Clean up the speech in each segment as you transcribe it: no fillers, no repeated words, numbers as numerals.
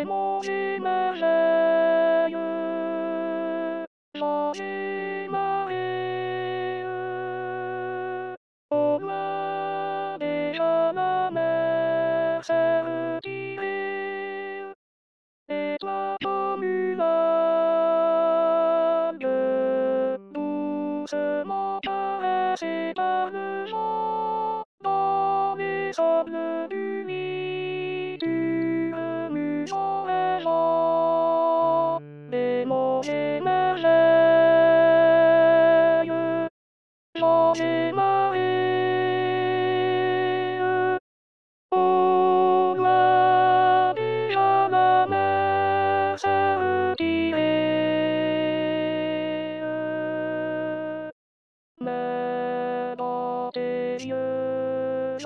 mots merveilleux, j'en ai marre. Au loin déjà la mer s'est retirée, et toi comme une algue, doucement caressée par le vent, dans les sables du lit, tu remues en rêvant des mots merveilleux, j'en ai marre. Au loin déjà la mer s'est retirée, mais dans tes yeux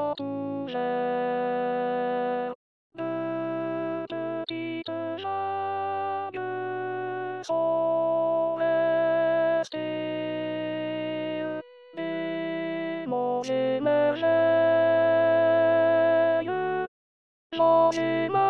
entr'ouverts, de petites vagues sont restées, des mots merveilleux, j'en ai marre.